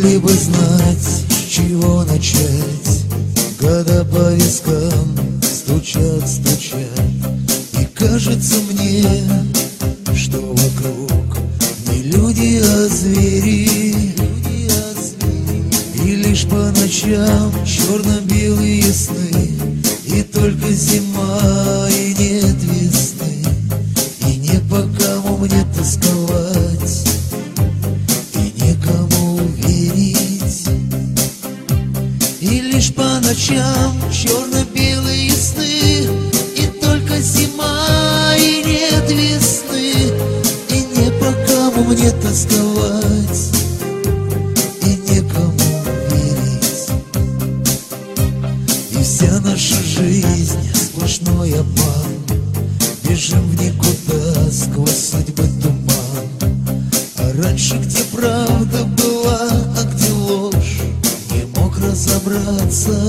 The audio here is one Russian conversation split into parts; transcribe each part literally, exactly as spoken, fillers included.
Если бы знать, с чего начать, года по вискам стучат, стучат, и кажется мне, что вокруг не люди, а звери. И лишь по ночам черно-белые сны, и только зима, и нет весны, и не по кому мне тосковать, и некому верить. И лишь по ночам черно-белые сны, и только зима, и нет весны, и не по кому мне тосковать, и некому верить. И вся наша жизнь сплошной обман, бежим в никуда сквозь судьбы туман. А раньше где правда была, а где ложь, не мог разобраться.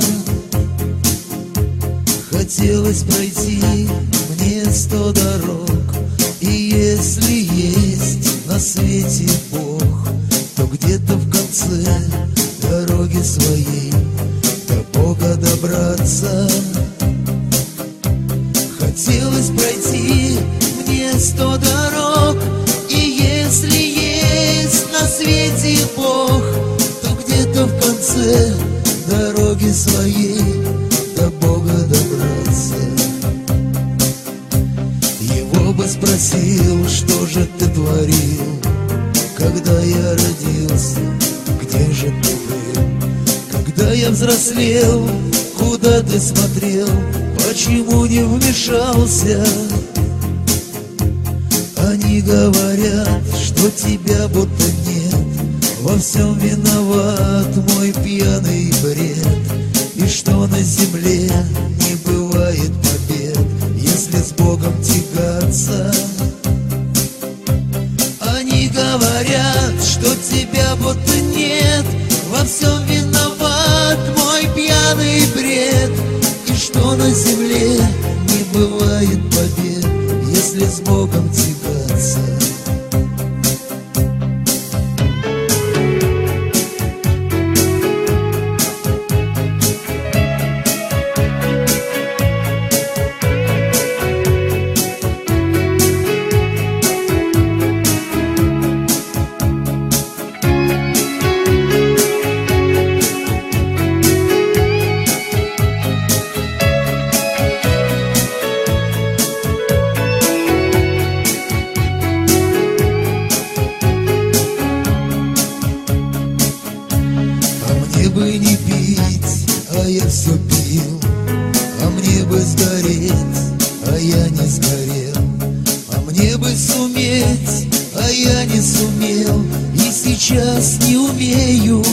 Хотелось пройти мне сто дорог, и если есть на свете Бог, то где-то в конце дороги своей до Бога добраться. Хотелось пройти мне сто дорог, и если есть на свете Бог, то где-то в конце дороги своей до Бога добраться. Его бы спросил, что же ты творил, когда я родился, где же ты был? Когда я взрослел, куда ты смотрел, почему не вмешался? Они говорят, что тебя будто нет, во всем виноват мой пьяный бред, и что на земле не бывает побед, если с Богом тягаться. Они говорят, что тебя будто нет, во всем виноват мой пьяный бред, и что на земле не бывает побед, если с Богом тягаться. Мне бы не пить, а я все пил, а мне бы сгореть, а я не сгорел, а мне бы суметь, а я не сумел, и сейчас не умею.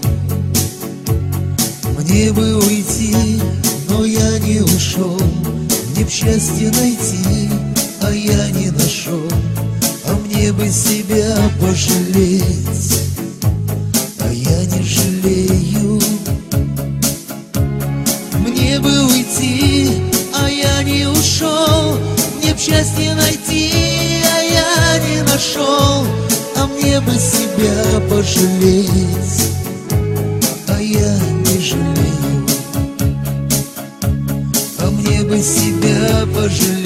Мне бы уйти, но я не ушел, мне б счастье найти, а я не нашел, а мне бы себя пожалеть, а я не жалею. Мне бы уйти, а я не ушел, мне б счастье найти, а я не нашел, а мне бы себя пожалеть, а я не жалею. А мне бы себя пожалеть,